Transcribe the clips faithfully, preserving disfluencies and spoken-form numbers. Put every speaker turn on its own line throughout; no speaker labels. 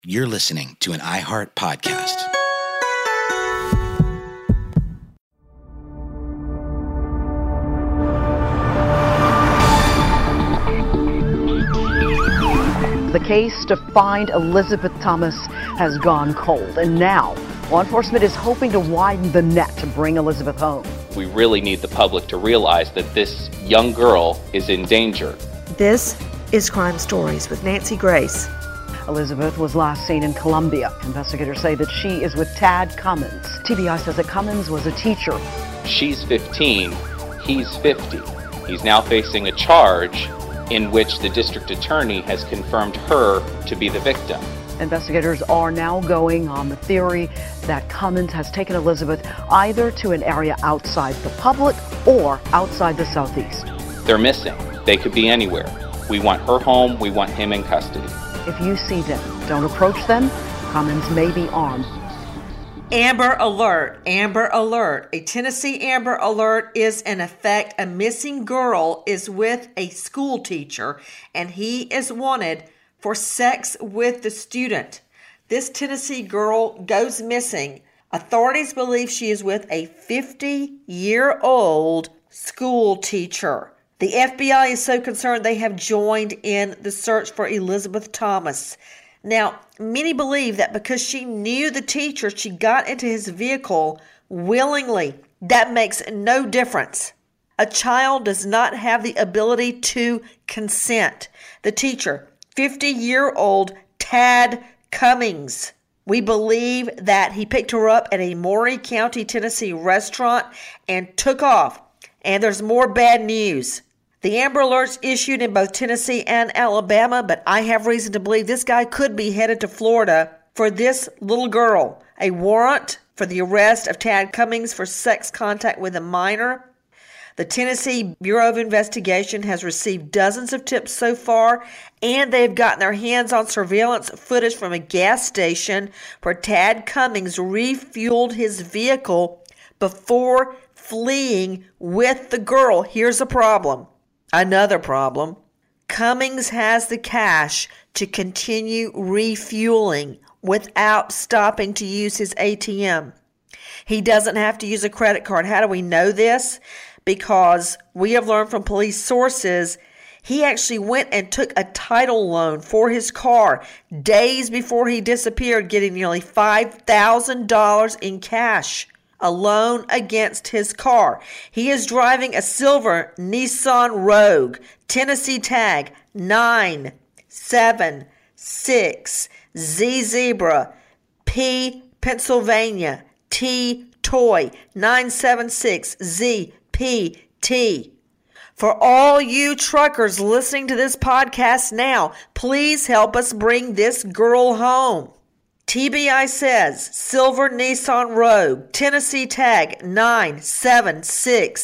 You're listening to an iHeart podcast.
The case to find Elizabeth Thomas has gone cold, and now law enforcement is hoping to widen the net to bring Elizabeth home.
We really need the public to realize that this young girl is in danger.
This is Crime Stories with Nancy Grace.
Elizabeth was last seen in Columbia. Investigators say that she is with Tad Cummins. T B I says that Cummins was a teacher.
She's fifteen, he's fifty. He's now facing a charge in which the district attorney has confirmed her to be the victim.
Investigators are now going on the theory that Cummins has taken Elizabeth either to an area outside the public or outside the Southeast.
They're missing. They could be anywhere. We want her home. We want him in custody.
If you see them, don't approach them. Cummins may be armed.
Amber Alert, Amber Alert. A Tennessee Amber Alert is in effect a missing girl is with a school teacher and he is wanted for sex with the student. This Tennessee girl goes missing. Authorities believe she is with a fifty-year-old school teacher. The F B I is so concerned they have joined in the search for Elizabeth Thomas. Now, many believe that because she knew the teacher, she got into his vehicle willingly. That makes no difference. A child does not have the ability to consent. The teacher, fifty-year-old Tad Cummins. We believe that he picked her up at a Maury County, Tennessee restaurant and took off. And there's more bad news. The Amber Alert's issued in both Tennessee and Alabama, but I have reason to believe this guy could be headed to Florida for this little girl. A warrant for the arrest of Tad Cummins for sex contact with a minor. The Tennessee Bureau of Investigation has received dozens of tips so far, and they've gotten their hands on surveillance footage from a gas station where Tad Cummins refueled his vehicle before fleeing with the girl. Here's a problem. Another problem. Cummins has the cash to continue refueling without stopping to use his A T M. He doesn't have to use a credit card. How do we know this? Because we have learned from police sources he actually went and took a title loan for his car days before he disappeared, getting nearly five thousand dollars in cash. A loan against his car. He is driving a silver Nissan Rogue, Tennessee tag nine seven six Z Zebra, P Pennsylvania, T Toy nine seven six Z P T. For all you truckers listening to this podcast now, please help us bring this girl home. T B I says silver Nissan Rogue, Tennessee tag nine seven six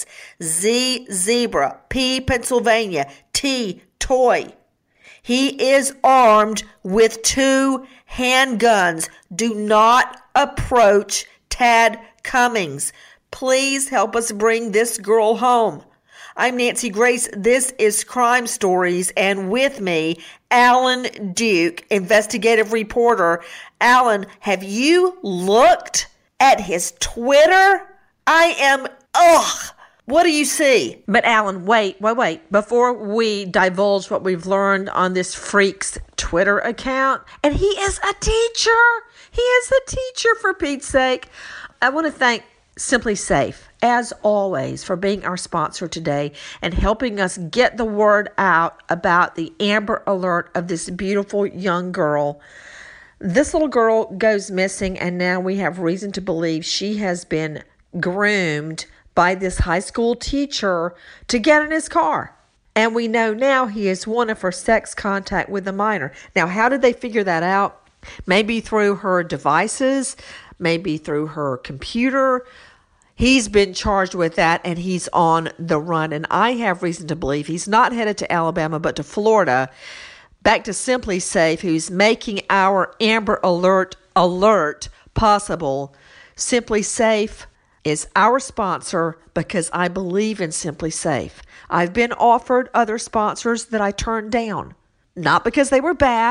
Z Zebra, P Pennsylvania, T Toy. He is armed with two handguns. Do not approach Tad Cummins. Please help us bring this girl home. I'm Nancy Grace. This is Crime Stories, and with me, Alan Duke, investigative reporter. Alan, have you looked at his Twitter? I am, ugh. What do you see?
But Alan, wait, wait, wait. Before we divulge what we've learned on this freak's Twitter account, and he is a teacher. He is a teacher, for Pete's sake. I want to thank Simply Safe, as always, for being our sponsor today and helping us get the word out about the Amber Alert of this beautiful young girl. This little girl goes missing, and now we have reason to believe she has been groomed by this high school teacher to get in his car. And we know now he is wanted for sex contact with a minor. Now, how did they figure that out? Maybe through her devices, maybe through her computer. He's been charged with that, and he's on the run. And I have reason to believe he's not headed to Alabama, but to Florida. Back to Simply Safe, who's making our Amber Alert alert possible. Simply Safe is our sponsor because I believe in Simply Safe. I've been offered other sponsors that I turned down. Not because they were bad,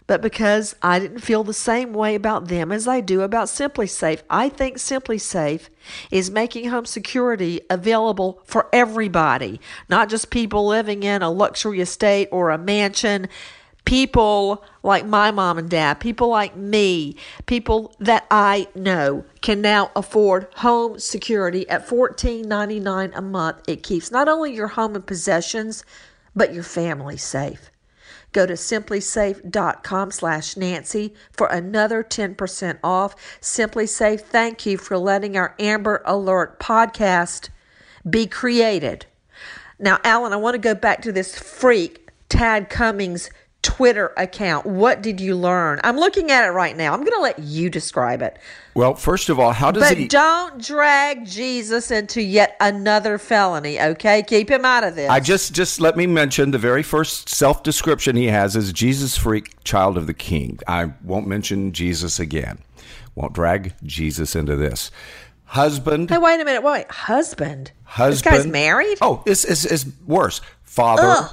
but because I didn't feel the same way about them as I do about SimpliSafe. I think SimpliSafe is making home security available for everybody, not just people living in a luxury estate or a mansion. People like my mom and dad, people like me, people that I know can now afford home security at fourteen ninety-nine a month. It keeps not only your home and possessions, but your family safe. Go to simplysafe.com slash Nancy for another ten percent off. SimpliSafe, thank you for letting our Amber Alert podcast be created. Now, Alan, I want to go back to this freak, Tad Cummings Twitter account. What did you learn? I'm looking at it right now. I'm going to let you describe it.
Well, first of all, how does
but
he...
But don't drag Jesus into yet another felony, okay? Keep him out of this.
I just, just let me mention the very first self-description he has is Jesus freak, child of the king. I won't mention Jesus again. Won't drag Jesus into this. Husband.
Hey, wait a minute. Wait. Husband?
Husband.
This guy's married?
Oh, it's, it's, it's worse. Father.
Ugh.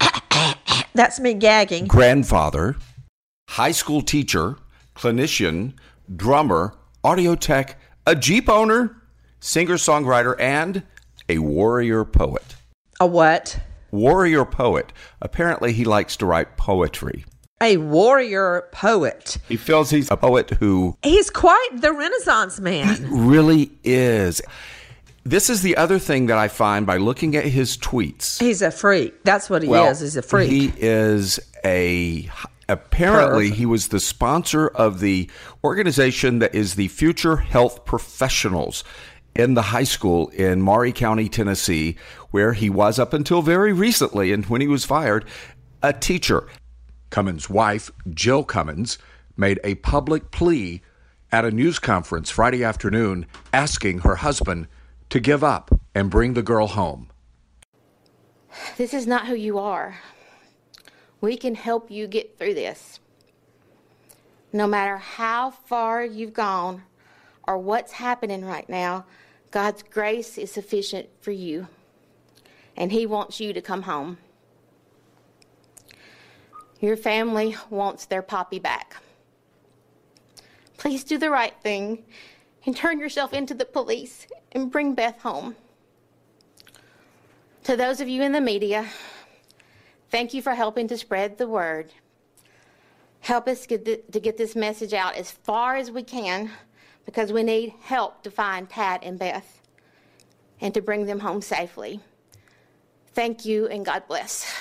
That's me gagging.
Grandfather, high school teacher, clinician, drummer, audio tech, a Jeep owner, singer-songwriter, and a warrior poet.
A what?
Warrior poet. Apparently, he likes to write poetry.
A warrior poet.
He feels he's a poet who...
He's quite the Renaissance man.
He really is. This is the other thing that I find by looking at his tweets.
He's a freak. That's what he
well,
is. He's a freak.
He is a... Apparently,
Perv.
he was the sponsor of the organization that is the Future Health Professionals in the high school in Maury County, Tennessee, where he was up until very recently, and when he was fired, a teacher. Cummins' wife, Jill Cummins, made a public plea at a news conference Friday afternoon asking her husband to give up and bring the girl home.
This is not who you are. We can help you get through this. No matter how far you've gone or what's happening right now, God's grace is sufficient for you, and He wants you to come home. Your family wants their Poppy back. Please do the right thing and turn yourself into the police and bring Beth home. To those of you in the media, thank you for helping to spread the word. Help us get the, to get this message out as far as we can, because we need help to find Tad and Beth and to bring them home safely. Thank you, and God bless.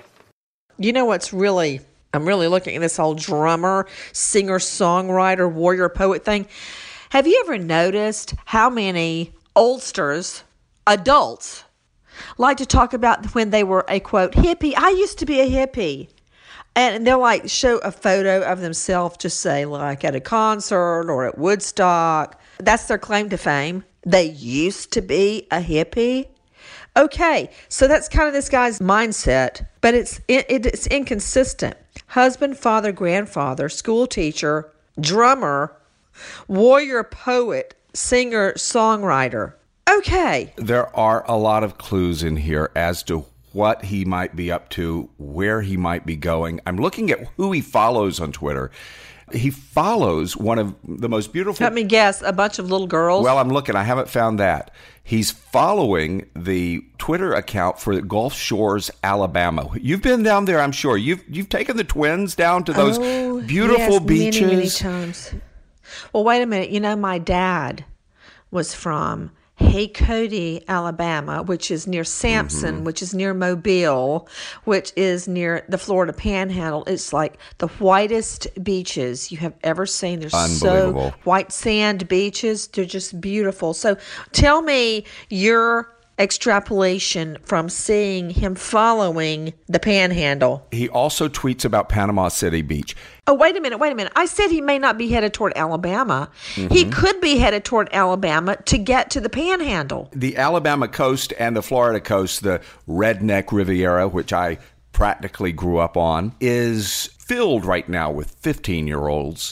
You know what's really, I'm really looking at this whole drummer, singer, songwriter, warrior, poet thing. Have you ever noticed how many oldsters, adults, like to talk about when they were a, quote, hippie? I used to be a hippie. And they'll like show a photo of themselves, just say like at a concert or at Woodstock. That's their claim to fame. They used to be a hippie. Okay, so that's kind of this guy's mindset, but it's it, it's inconsistent. Husband, father, grandfather, school teacher, drummer, warrior poet, singer, songwriter. Okay.
There are a lot of clues in here as to what he might be up to, where he might be going. I'm looking at who he follows on Twitter. He follows one of the most beautiful...
Let me guess, a bunch of little girls?
Well, I'm looking. I haven't found that. He's following the Twitter account for Gulf Shores, Alabama. You've been down there, I'm sure. You've you've taken the twins down to those
oh,
beautiful
yes,
beaches.
many, many times. Well, wait a minute. You know, my dad was from Haycody, Alabama, which is near Sampson, mm-hmm. which is near Mobile, which is near the Florida Panhandle. It's like the whitest beaches you have ever seen. They're so white sand beaches. They're just beautiful. So tell me your extrapolation from seeing him following the Panhandle.
He also tweets about Panama City Beach.
Oh, wait a minute, wait a minute. I said he may not be headed toward Alabama. Mm-hmm. He could be headed toward Alabama to get to the Panhandle.
The Alabama coast and the Florida coast, the redneck Riviera, which I practically grew up on, is filled right now with fifteen-year-olds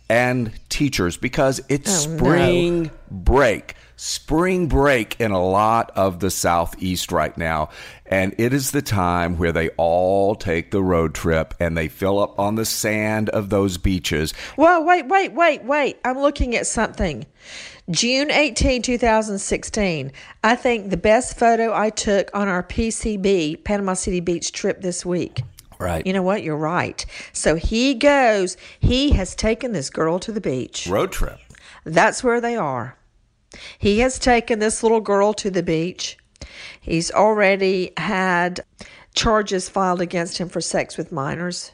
and teachers because it's
Oh,
spring
no.
break. Spring break in a lot of the Southeast right now. And it is the time where they all take the road trip and they fill up on the sand of those beaches.
Well, wait, wait, wait, wait. I'm looking at something. June eighteenth, twenty sixteen. I think the best photo I took on our P C B, Panama City Beach trip this week.
Right.
You know what? You're right. So he goes, he has taken this girl to the beach.
Road trip.
That's where they are. He has taken this little girl to the beach. He's already had charges filed against him for sex with minors.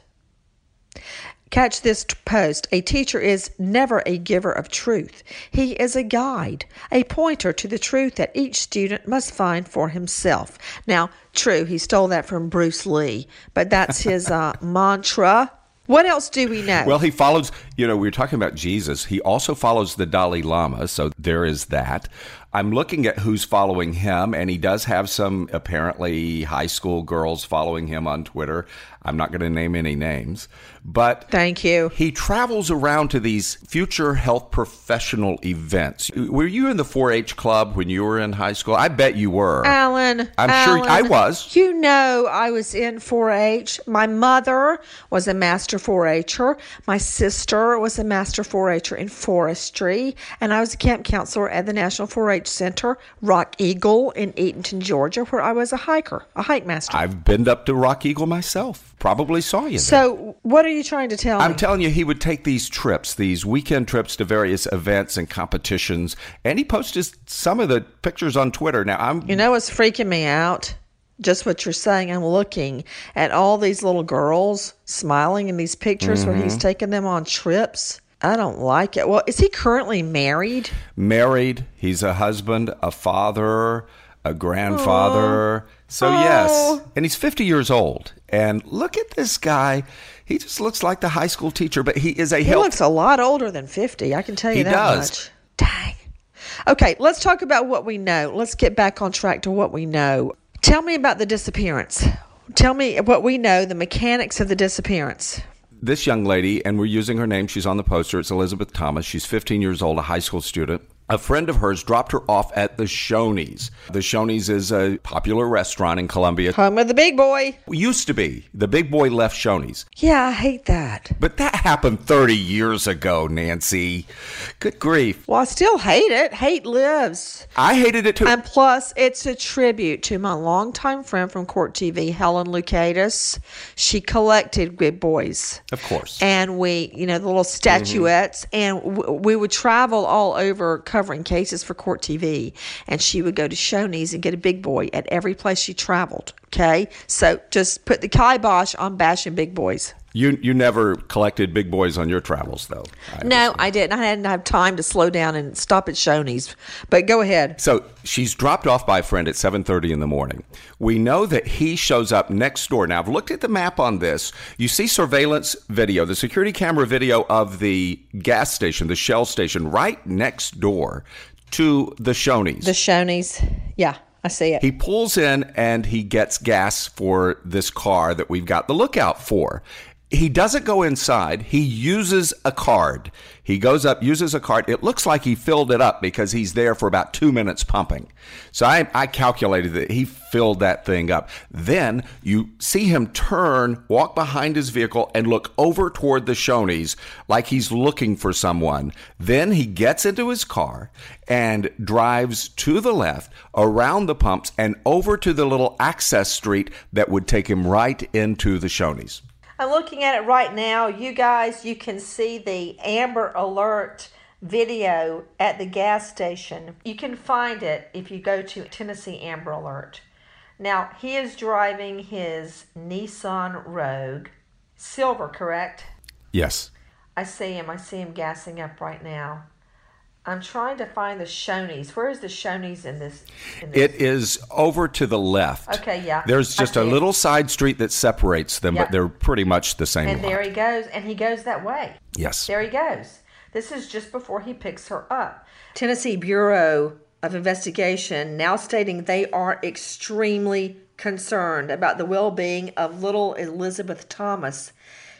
Catch this post. A teacher is never a giver of truth. He is a guide, a pointer to the truth that each student must find for himself. Now, true, he stole that from Bruce Lee, but that's his uh, mantra. What else do we know?
Well, he follows, you know, we were talking about Jesus. He also follows the Dalai Lama, so there is that. I'm looking at who's following him, and he does have some apparently high school girls following him on Twitter. I'm not going to name any names, but
thank you.
He travels around to these future health professional events. Were you in the four H club when you were in high school? I bet you were.
Alan,
I'm
Alan,
sure I was.
You know I was in four H. My mother was a master four H'er. My sister was a master four H'er in forestry, and I was a camp counselor at the National four H Center, Rock Eagle in Eatonton, Georgia, where I was a hiker, a hike master.
I've been up to Rock Eagle myself. Probably saw you there.
So what are you trying to tell
I'm
me?
I'm telling you, he would take these trips, these weekend trips to various events and competitions, and he posted some of the pictures on Twitter. Now, I'm
You know what's freaking me out? Just what you're saying. I'm looking at all these little girls smiling in these pictures
Mm-hmm.
where he's taking them on trips. I don't like it. Well, is he currently married?
married. He's a husband, a father, a grandfather.
Aww.
So,
Aww.
yes. And he's fifty years old. And look at this guy. He just looks like the high school teacher, but he is a
He
health...
looks a lot older than fifty. I can tell you
He
that
does.
much. Dang. Okay, let's talk about what we know. Let's get back on track to what we know. Tell me about the disappearance. Tell me what we know, the mechanics of the disappearance.
This young lady, and we're using her name, she's on the poster, it's Elizabeth Thomas. She's fifteen years old, a high school student. A friend of hers dropped her off at the Shoney's. The Shoney's is a popular restaurant in Columbia.
Home of the big boy.
Used to be. The big boy left Shoney's.
Yeah, I hate that.
But that happened thirty years ago, Nancy. Good grief.
Well, I still hate it. Hate lives.
I hated it too.
And plus, it's a tribute to my longtime friend from Court T V, Helen Lucatus. She collected good boys.
Of course.
And we, you know, the little statuettes.
Mm-hmm.
And w- we would travel all over covering cases for Court T V. And she would go to Shoney's and get a big boy at every place she traveled. Okay? So just put the kibosh on bashing big boys.
You you never collected big boys on your travels, though. I
No,
understand.
I didn't. I didn't have time to slow down and stop at Shoney's. But go ahead.
So she's dropped off by a friend at seven thirty in the morning. We know that he shows up next door. Now, I've looked at the map on this. You see surveillance video, the security camera video of the gas station, the Shell station, right next door to the Shoney's.
The Shoney's. Yeah, I see it.
He pulls in and he gets gas for this car that we've got the lookout for. He doesn't go inside. He uses a card. He goes up, uses a card. It looks like he filled it up because he's there for about two minutes pumping. So I, I calculated that he filled that thing up. Then you see him turn, walk behind his vehicle, and look over toward the Shoney's like he's looking for someone. Then he gets into his car and drives to the left, around the pumps, and over to the little access street that would take him right into the Shoney's.
I'm looking at it right now. You guys, you can see the Amber Alert video at the gas station. You can find it if you go to Tennessee Amber Alert. Now, he is driving his Nissan Rogue. Silver, correct?
Yes.
I see him. I see him gassing up right now. I'm trying to find the Shoney's. Where is the Shoney's in this? In this?
It is over to the left.
Okay, yeah.
There's
I
just
see
a
it.
little side street that separates them,
Yeah.
but they're pretty much the same
And
lot.
there he goes, and he goes that way.
Yes.
There he goes. This is just before he picks her up. Tennessee Bureau of Investigation now stating they are extremely concerned about the well-being of little Elizabeth Thomas.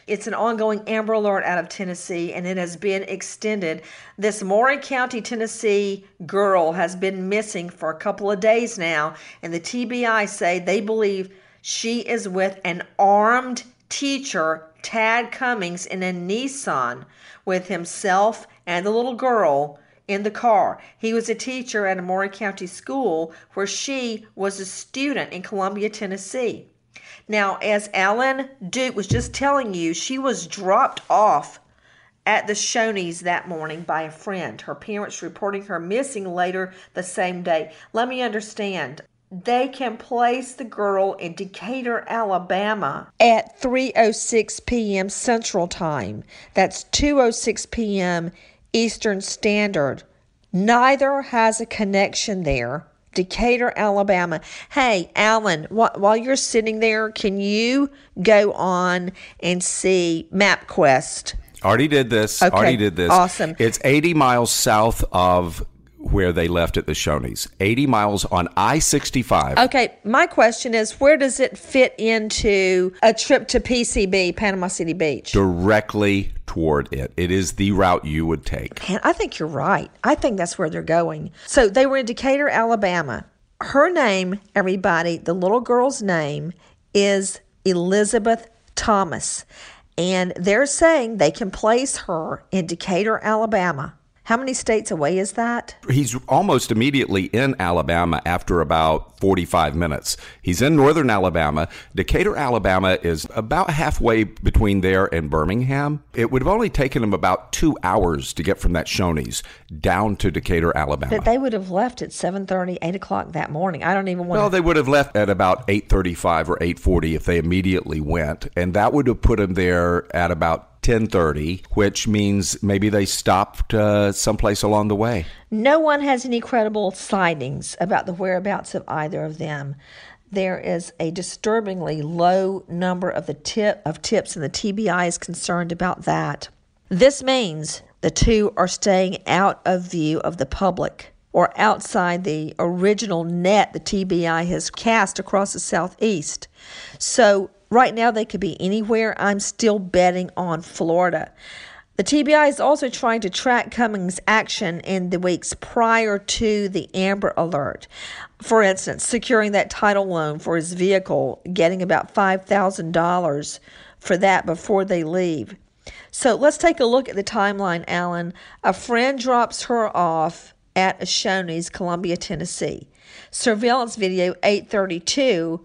It's an ongoing Amber Alert out of Tennessee, and it has been extended. This Maury County, Tennessee girl has been missing for a couple of days now, and the T B I say they believe she is with an armed teacher, Tad Cummings, in a Nissan with himself and the little girl in the car. He was a teacher at a Maury County school where she was a student in Columbia, Tennessee. Now, as Alan Duke was just telling you, she was dropped off at the Shoney's that morning by a friend. Her parents reporting her missing later the same day. Let me understand. They can place the girl in Decatur, Alabama at three oh six p.m. Central Time. That's two oh six p.m. Eastern Standard. Neither has a connection there. Decatur, Alabama. Hey, Alan, wh- while you're sitting there, can you go on and see MapQuest?
Already did this.
Okay,
Already did this.
awesome.
It's eighty miles south of where they left at the Shoney's. eighty miles on I sixty-five.
Okay, my question is, where does it fit into a trip to P C B, Panama City Beach?
Directly toward it. It is the route you would take.
Man, I think you're right. I think that's where they're going. So they were in Decatur, Alabama. Her name, everybody, the little girl's name is Elizabeth Thomas. And they're saying they can place her in Decatur, Alabama. How many states away is that?
He's almost immediately in Alabama after about forty-five minutes. He's in northern Alabama. Decatur, Alabama is about halfway between there and Birmingham. It would have only taken him about two hours to get from that Shoney's down to Decatur, Alabama.
But they would have left at seven thirty, eight o'clock that morning. I don't even want
Well,
to...
they would have left at about eight thirty-five or eight forty if they immediately went. And that would have put him there at about ten thirty, which means maybe they stopped uh, someplace along the way.
No one has any credible sightings about the whereabouts of either of them. There is a disturbingly low number of the tip of tips, and the T B I is concerned about that. This means the two are staying out of view of the public, or outside the original net the T B I has cast across the southeast. So right now they could be anywhere. I'm still betting on Florida. The T B I is also trying to track Cummings' action in the weeks prior to the Amber Alert. For instance, securing that title loan for his vehicle, getting about five thousand dollars for that before they leave. So let's take a look at the timeline, Alan. A friend drops her off at a Shoney's, Columbia, Tennessee. Surveillance video eight thirty-two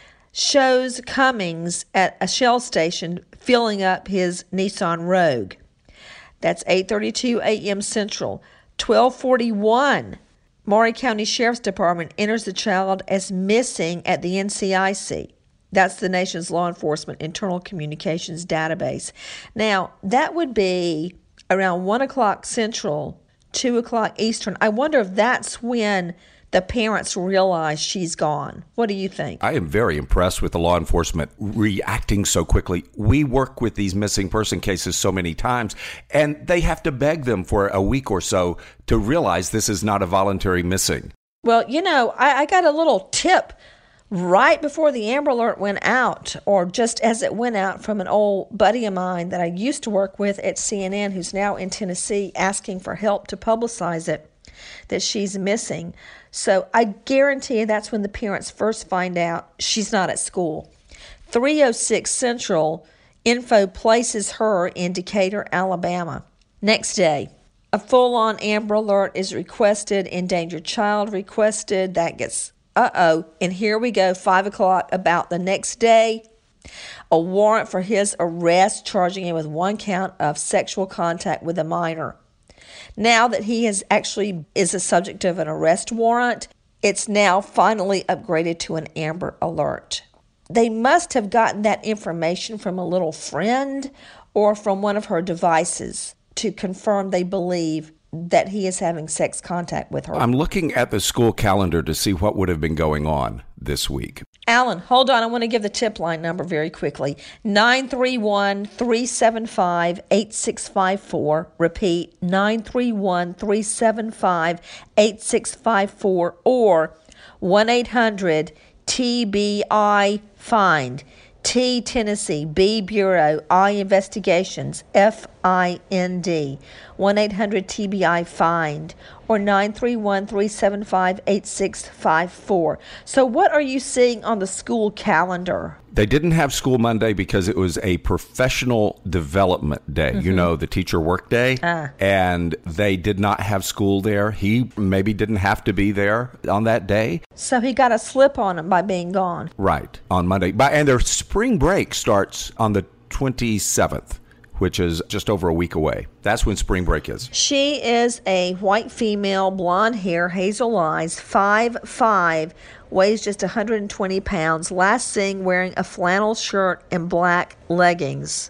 shows Cummings at a Shell station filling up his Nissan Rogue. That's eight thirty-two a.m. Central. twelve forty-one, Maury County Sheriff's Department enters the child as missing at the N C I C. That's the nation's law enforcement internal communications database. Now, that would be around one o'clock Central, two o'clock Eastern. I wonder if that's when the parents realize she's gone. What do you think?
I am very impressed with the law enforcement reacting so quickly. We work with these missing person cases so many times, and they have to beg them for a week or so to realize this is not a voluntary missing.
Well, you know, I, I got a little tip right before the Amber Alert went out, or just as it went out, from an old buddy of mine that I used to work with at C N N, who's now in Tennessee, asking for help to publicize it, that she's missing. So I guarantee you that's when the parents first find out she's not at school. three oh six Central, info places her in Decatur, Alabama. Next day, a full-on Amber Alert is requested, endangered child requested. That gets, uh-oh, and here we go, five o'clock about the next day. A warrant for his arrest, charging him with one count of sexual contact with a minor. Now that he is actually is a subject of an arrest warrant, it's now finally upgraded to an Amber Alert. They must have gotten that information from a little friend or from one of her devices to confirm they believe that he is having sex contact with her.
I'm looking at the school calendar to see what would have been going on this week.
Alan, hold on. I want to give the tip line number very quickly. nine three one, three seven five, eight six five four. Repeat, nine three one, three seven five, eight six five four or one eight hundred T B I find. T Tennessee, B Bureau, I Investigations, F I N D, one eight hundred T B I FIND, or nine three one, three seven five, eight six five four. So what are you seeing on the school calendar?
They didn't have school Monday because it was a professional development day, mm-hmm. you know, the teacher work day, ah. and they did not have school there. He maybe didn't have to be there on that day.
So he got a slip on him by being gone.
Right, on Monday. And their spring break starts on the twenty-seventh. Which is just over a week away. That's when spring break is.
She is a white female, blonde hair, hazel eyes, five foot five, weighs just one hundred twenty pounds. Last seen wearing a flannel shirt and black leggings.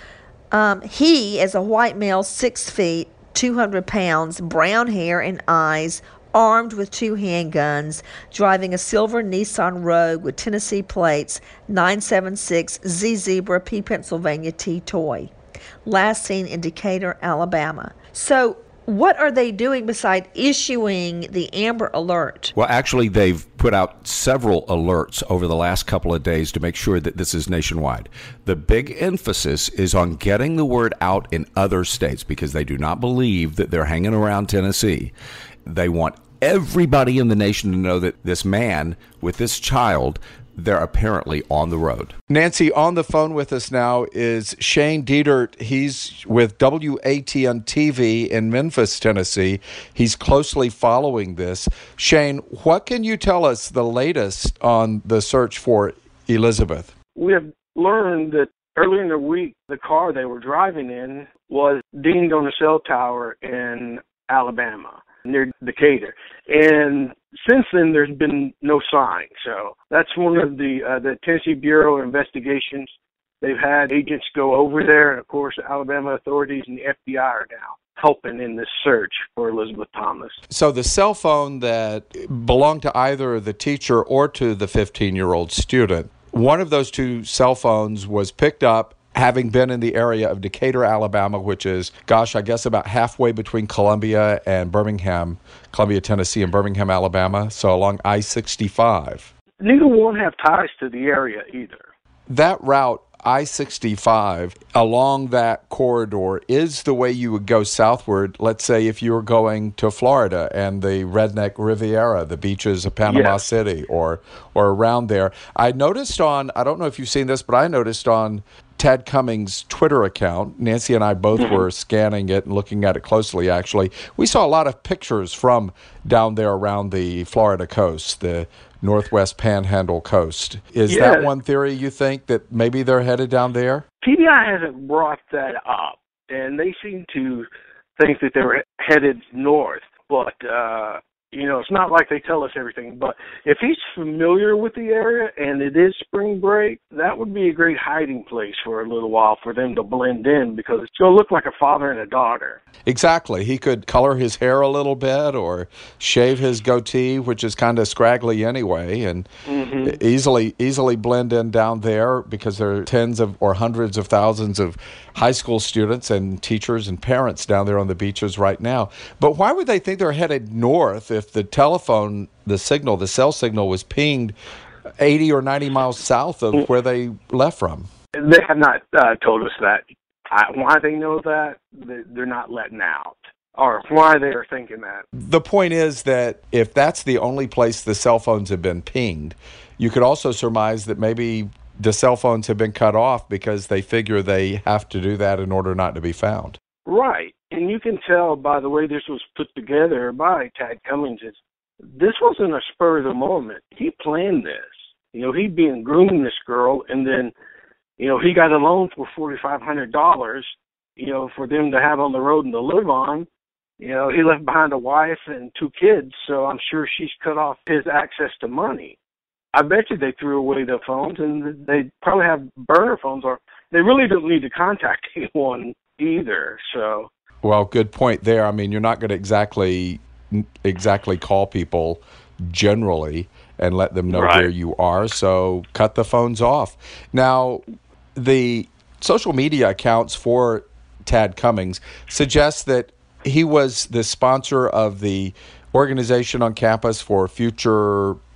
Um, he is a white male, six feet, two hundred pounds, brown hair and eyes, armed with two handguns, driving a silver Nissan Rogue with Tennessee plates, nine seven six Z Zebra P Pennsylvania T Toy. Last seen in Decatur, Alabama. So what are they doing besides issuing the Amber Alert?
Well, actually, they've put out several alerts over the last couple of days to make sure that this is nationwide. The big emphasis is on getting the word out in other states because they do not believe that they're hanging around Tennessee. They want everybody in the nation to know that this man with this child, they're apparently on the road.
Nancy, on the phone with us now is Shane Dietert. He's with W A T N T V in Memphis, Tennessee. He's closely following this. Shane, what can you tell us the latest on the search for Elizabeth?
We have learned that earlier in the week, the car they were driving in was dinged on a cell tower in Alabama, near Decatur. And since then, there's been no sign. So that's one of the uh, the Tennessee Bureau of Investigations. They've had agents go over there, and of course, the Alabama authorities and the F B I are now helping in this search for Elizabeth Thomas.
So the cell phone that belonged to either the teacher or to the fifteen-year-old student, one of those two cell phones was picked up having been in the area of Decatur, Alabama, which is, gosh, I guess about halfway between Columbia and Birmingham, Columbia, Tennessee, and Birmingham, Alabama, so along I sixty-five.
Neither one have ties to the area either.
That route, I sixty-five, along that corridor is the way you would go southward, let's say if you were going to Florida and the Redneck Riviera, the beaches of Panama yes. City, or or around there. I noticed on, I don't know if you've seen this, but I noticed on Tad Cummings' Twitter account, Nancy and I both mm-hmm. were scanning it and looking at it closely, actually. We saw a lot of pictures from down there around the Florida coast, the Northwest Panhandle coast. Is yeah. that one theory you think, that maybe they're headed down there?
T B I hasn't brought that up, and they seem to think that they were headed north. But, uh, you know, it's not like they tell us everything. But if he's familiar with the area and it is spring break, that would be a great hiding place for a little while for them to blend in, because it's going to look like a father and a daughter.
Exactly. He could color his hair a little bit or shave his goatee, which is kind of scraggly anyway, and mm-hmm. easily easily blend in down there, because there are tens of or hundreds of thousands of high school students and teachers and parents down there on the beaches right now. But why would they think they're headed north if the telephone, the signal, the cell signal was pinged eighty or ninety miles south of where they left from?
They have not uh, told us that. I, why they know that, they're not letting out, or why they are thinking that.
The point is that if that's the only place the cell phones have been pinged, you could also surmise that maybe the cell phones have been cut off because they figure they have to do that in order not to be found.
Right. And you can tell by the way this was put together by Tad Cummings, is this wasn't a spur of the moment. He planned this. You know, he'd been grooming this girl, and then, you know, he got a loan for forty-five hundred dollars, you know, for them to have on the road and to live on. You know, he left behind a wife and two kids, so I'm sure she's cut off his access to money. I bet you they threw away their phones, and they probably have burner phones, or they really don't need to contact anyone either. So,
well, good point there. I mean, you're not going to exactly exactly call people generally and let them know right. where you are, so cut the phones off. Now, the social media accounts for Tad Cummings suggest that he was the sponsor of the organization on campus for future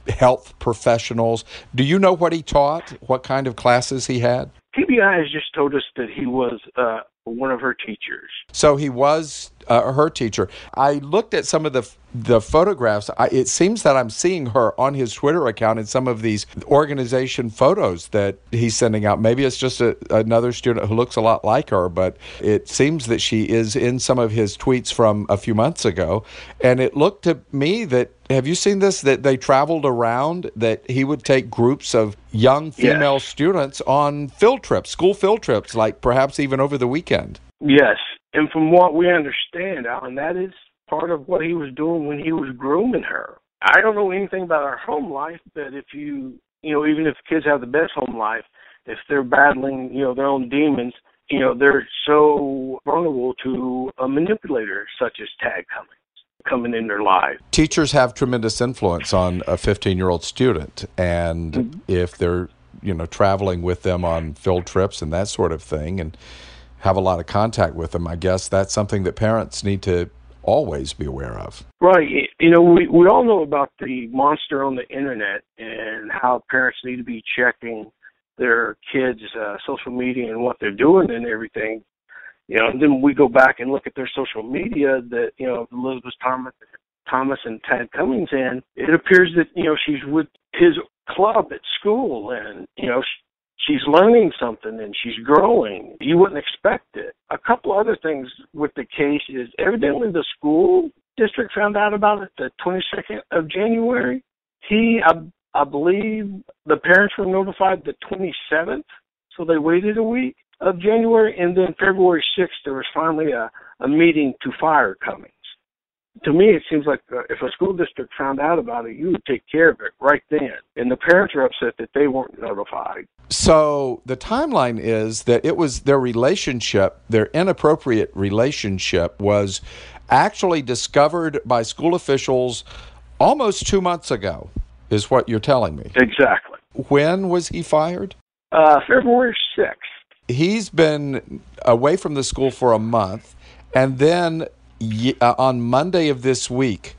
health professionals. Do you know what he taught? What kind of classes he had?
T B I has just told us that he was uh, one of her teachers.
So he was uh, her teacher. I looked at some of the the photographs. I, it seems that I'm seeing her on his Twitter account in some of these organization photos that he's sending out. Maybe it's just a, another student who looks a lot like her, but it seems that she is in some of his tweets from a few months ago. And it looked to me that, have you seen this, that they traveled around, that he would take groups of young female yes. students on field trips, school field trips, like perhaps even over the weekend?
Yes. And from what we understand, Alan, that is part of what he was doing when he was grooming her. I don't know anything about her home life, but if you, you know, even if kids have the best home life, if they're battling, you know, their own demons, you know, they're so vulnerable to a manipulator such as Tad Cummings coming in their lives.
Teachers have tremendous influence on a fifteen-year-old student, and mm-hmm. if they're, you know, traveling with them on field trips and that sort of thing, and have a lot of contact with them, I guess that's something that parents need to always be aware of.
Right. You know, we, we all know about the monster on the internet and how parents need to be checking their kids' uh, social media and what they're doing and everything. You know, and then we go back and look at their social media that, you know, Elizabeth Thomas, Thomas and Tad Cummings in. It appears that, you know, she's with his club at school and, you know, she's learning something and she's growing. You wouldn't expect it. A couple other things with the case is evidently the school district found out about it the twenty-second of January. He, I, I believe the parents were notified the twenty-seventh, so they waited a week of January, and then February sixth there was finally a, a meeting to fire Cummings. To me, it seems like uh, if a school district found out about it, you would take care of it right then. And the parents are upset that they weren't notified.
So the timeline is that it was their relationship, their inappropriate relationship, was actually discovered by school officials almost two months ago, is what you're telling me.
Exactly.
When was he fired?
Uh, February sixth.
He's been away from the school for a month, and then uh, on Monday of this week,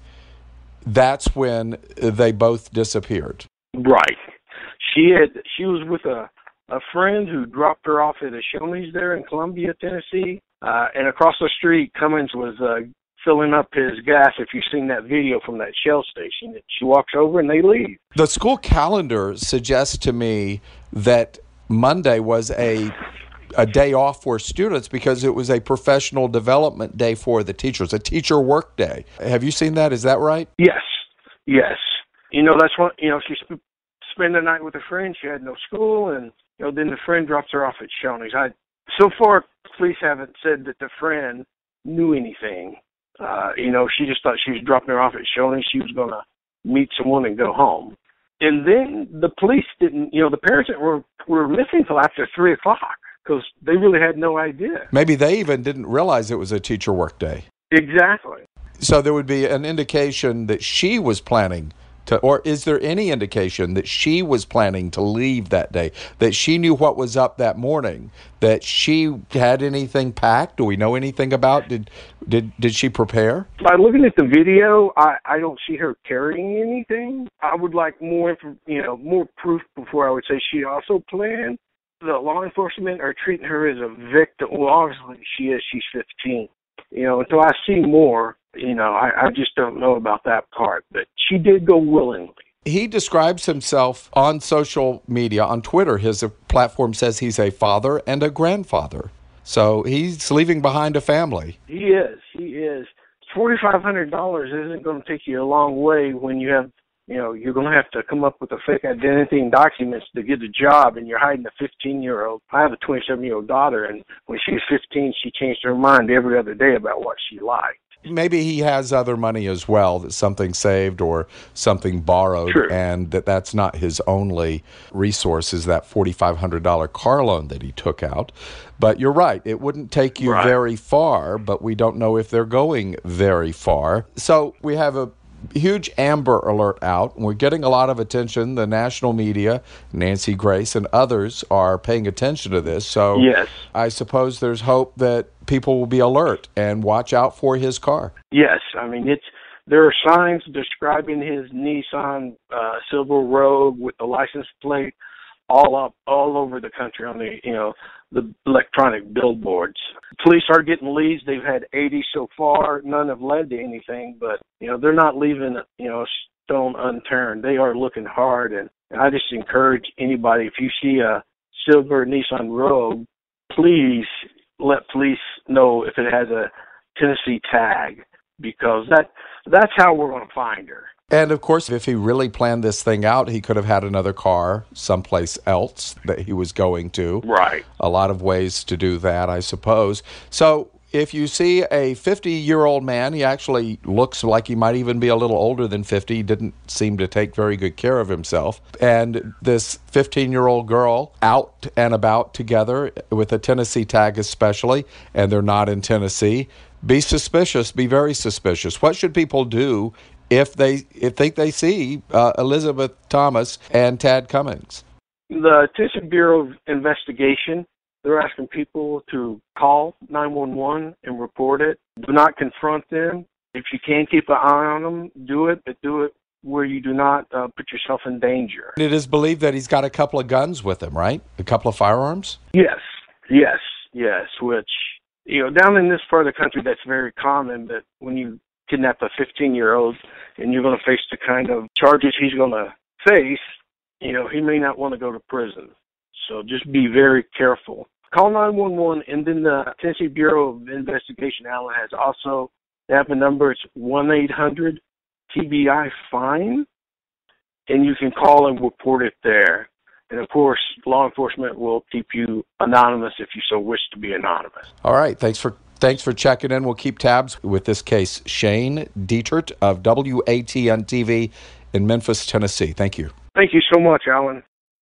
that's when they both disappeared.
Right. She had she was with a, a friend who dropped her off at a Shoney's there in Columbia, Tennessee, uh, and across the street, Cummings was uh, filling up his gas. If you've seen that video from that Shell station, she walks over and they leave.
The school calendar suggests to me that Monday was a a day off for students because it was a professional development day for the teachers, a teacher work day. Have you seen that? Is that right?
Yes, yes. You know, that's what, you know, she sp- spent the night with a friend. She had no school, and, you know, then the friend drops her off at Shoney's. I, so far, police haven't said that the friend knew anything. Uh, you know, she just thought she was dropping her off at Shoney's. She was going to meet someone and go home. And then the police didn't, you know, the parents were, were missing until after three o'clock. Because they really had no idea.
Maybe they even didn't realize it was a teacher work day.
Exactly.
So there would be an indication that she was planning to, or is there any indication that she was planning to leave that day, that she knew what was up that morning, that she had anything packed? Do we know anything about? Did did did she prepare?
By looking at the video, I, I don't see her carrying anything. I would like more, you know, more proof before I would say she also planned. The law enforcement are treating her as a victim. Well, obviously she is. She's fifteen. You know, until I see more, you know, I, I just don't know about that part. But she did go willingly.
He describes himself on social media, on Twitter. His platform says he's a father and a grandfather. So he's leaving behind a family.
He is. He is. forty-five hundred dollars isn't going to take you a long way when you have, you know, you're going to have to come up with a fake identity and documents to get a job, and you're hiding a fifteen-year-old. I have a twenty-seven-year-old daughter, and when she was fifteen, she changed her mind every other day about what she liked.
Maybe he has other money as well, that's something saved or something borrowed,
True.
And that that's not his only resource, is that forty-five hundred dollars car loan that he took out. But you're right, it wouldn't take you
right.
very far, but we don't know if they're going very far. So we have a huge Amber Alert out, and we're getting a lot of attention. The national media, Nancy Grace and others, are paying attention to this. So
yes.
I suppose there's hope that people will be alert and watch out for his car.
Yes, I mean, it's There are signs describing his Nissan uh, Silver Rogue with the license plate all up, all over the country on the, you know, the electronic billboards. Police are getting leads. They've had eighty so far. None have led to anything, but, you know, they're not leaving, you know, stone unturned. They are looking hard, and I just encourage anybody, if you see a silver Nissan Rogue, please let police know if it has a Tennessee tag, because that that's how we're going to find her.
And, of course, if he really planned this thing out, he could have had another car someplace else that he was going to.
Right.
A lot of ways to do that, I suppose. So if you see a fifty-year-old man, he actually looks like he might even be a little older than fifty. He didn't seem to take very good care of himself. And this fifteen-year-old girl out and about together with a Tennessee tag especially, and they're not in Tennessee, be suspicious, be very suspicious. What should people do if they if think they see uh, Elizabeth Thomas and Tad Cummings?
The Tennessee Bureau of Investigation, they're asking people to call nine one one and report it. Do not confront them. If you can keep an eye on them, do it, but do it where you do not uh, put yourself in danger.
It is believed that he's got a couple of guns with him, right? A couple of firearms?
Yes, yes, yes, which, you know, down in this part of the country, that's very common, but when you kidnap a fifteen-year-old and you're going to face the kind of charges he's going to face, you know, he may not want to go to prison. So just be very careful. Call nine one one, and then the Tennessee Bureau of Investigation, Alan, has also, they have a number, it's one eight hundred T B I fine, and you can call and report it there. And, of course, law enforcement will keep you anonymous if you so wish to be anonymous.
All right. Thanks for thanks for checking in. We'll keep tabs with this case. Shane Dietrich of W A T N T V in Memphis, Tennessee. Thank you.
Thank you so much, Alan.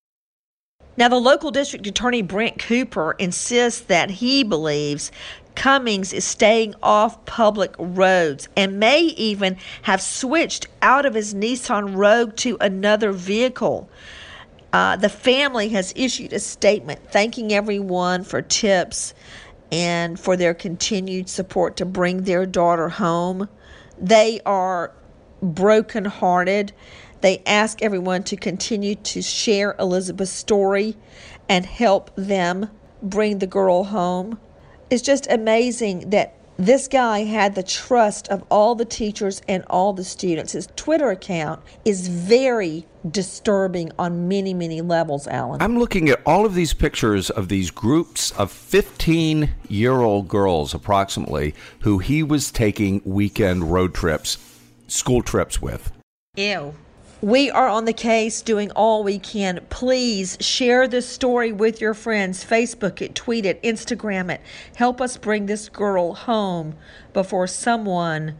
Now, the local district attorney, Brent Cooper, insists that he believes Cummings is staying off public roads and may even have switched out of his Nissan Rogue to another vehicle. Uh, the family has issued a statement thanking everyone for tips and for their continued support to bring their daughter home. They are brokenhearted. They ask everyone to continue to share Elizabeth's story and help them bring the girl home. It's just amazing that this guy had the trust of all the teachers and all the students. His Twitter account is very disturbing on many, many levels, Alan.
I'm looking at all of these pictures of these groups of fifteen-year-old girls, approximately, who he was taking weekend road trips, school trips with.
Ew. We are on the case doing all we can. Please share this story with your friends. Facebook it, tweet it, Instagram it. Help us bring this girl home before someone...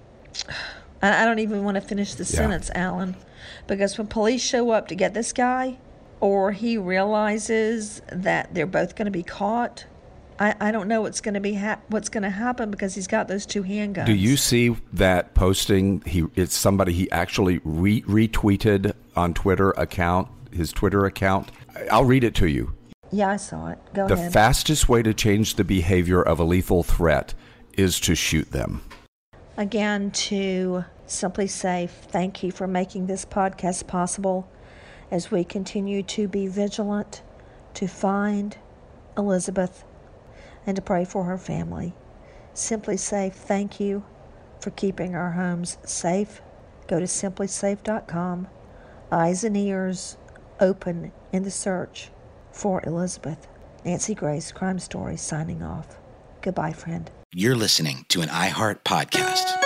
I don't even want to finish the yeah. sentence, Alan. Because when police show up to get this guy, or he realizes that they're both going to be caught... I, I don't know what's going to be ha- what's going to happen because he's got those two handguns.
Do you see that posting? He it's somebody he actually re- retweeted on Twitter account, his Twitter account. I'll read it to you.
Yeah, I saw it. Go
the
ahead.
The fastest way to change the behavior of a lethal threat is to shoot them.
Again, to Simply Safe, thank you for making this podcast possible as we continue to be vigilant to find Elizabeth and to pray for her family. Simply Safe, thank you for keeping our homes safe. Go to simply safe dot com. Eyes and ears open in the search for Elizabeth. Nancy Grace, Crime Stories, signing off. Goodbye, friend.
You're listening to an iHeart podcast.